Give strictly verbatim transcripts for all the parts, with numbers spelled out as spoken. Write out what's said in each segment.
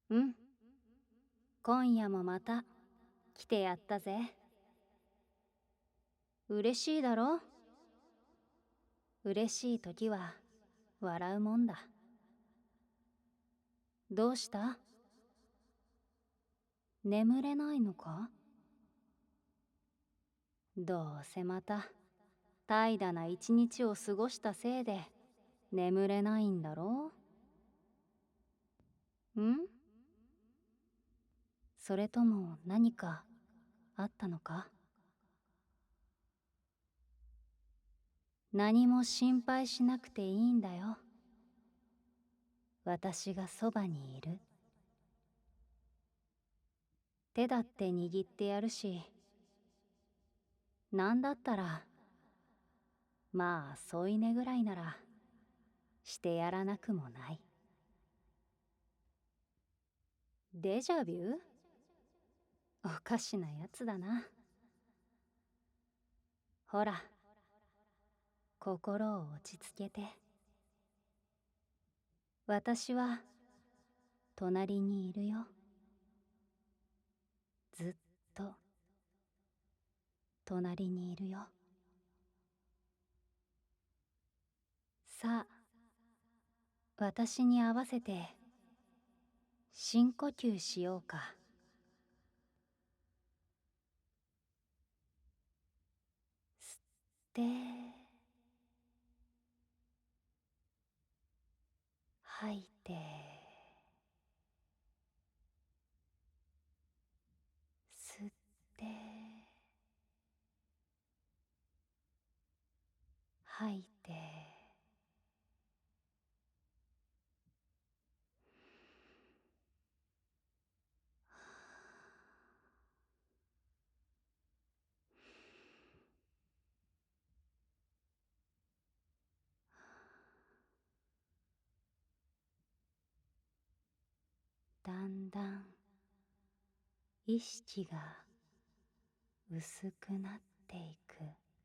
うん、今夜もまた来てやったぜ。嬉しいだろ？嬉しい時は笑うもんだ。どうした？眠れないのか？どうせまた怠惰な一日を過ごしたせいで眠れないんだろう？ん？それとも何かあったのか？何も心配しなくていいんだよ。私がそばにいる。手だって握ってやるし、なんだったらまあ添い寝ぐらいならしてやらなくもない。デジャビュー？おかしなやつだな。ほら、心を落ち着けて。私は隣にいるよ。ずっと隣にいるよ。さあ、私に合わせて深呼吸しようか。吸って吐いて、吸って吐いて。だんだん意識が薄くなっていく。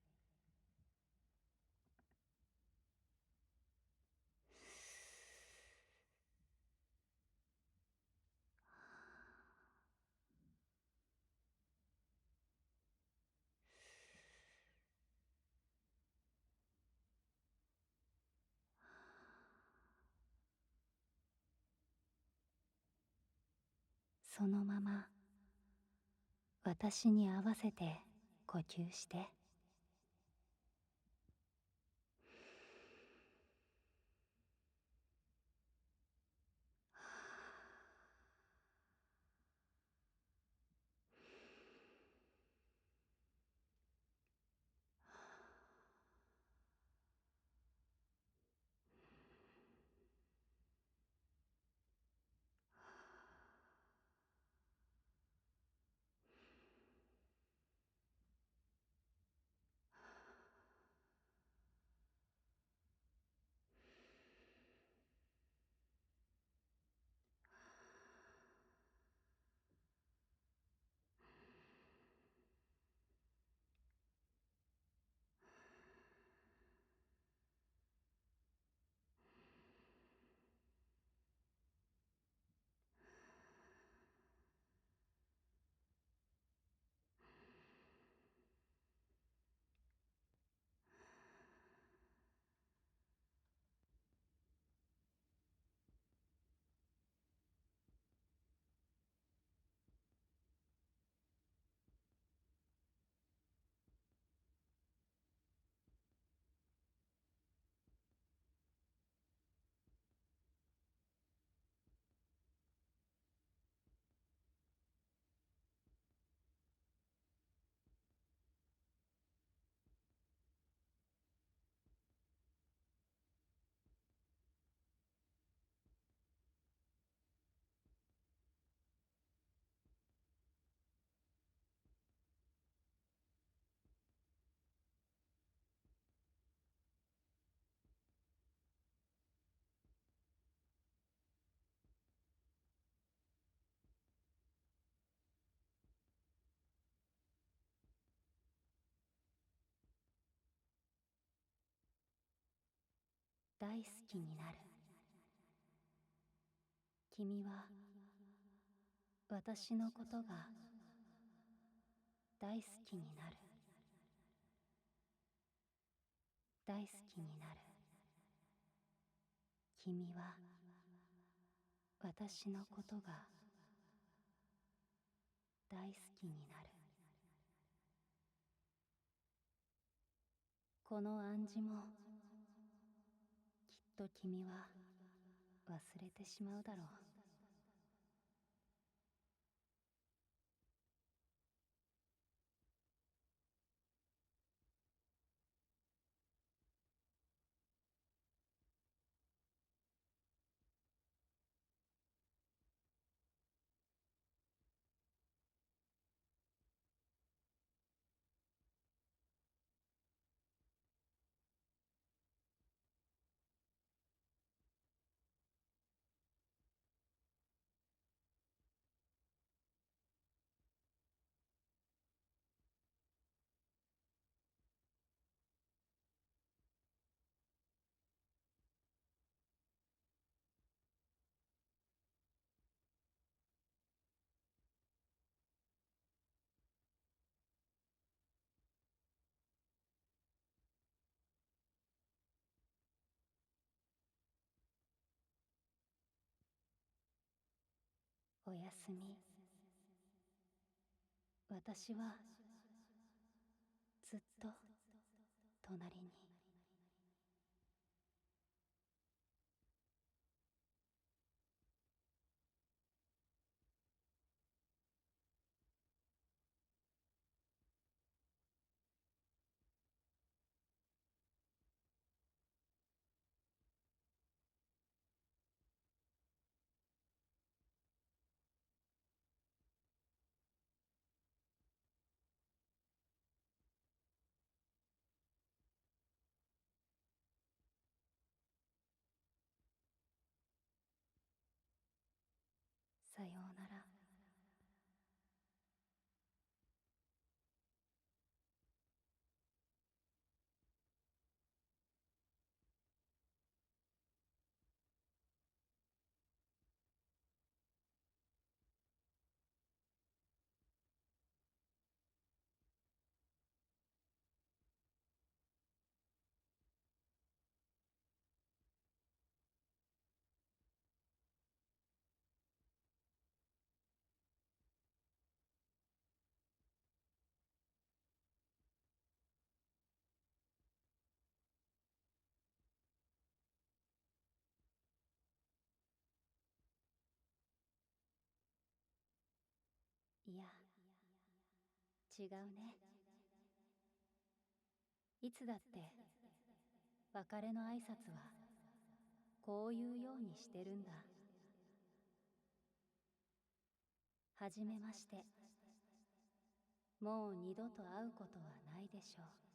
そのまま私に合わせて呼吸して。大好きになる。君は私のことが大好きになる。大好きになる。君は私のことが大好きになる。この暗示もきっと君は忘れてしまうだろう。おやすみ。私はずっと隣に。さようなら。いや、違うね。いつだって別れの挨拶はこういうようにしてるんだ。はじめまして。もう二度と会うことはないでしょう。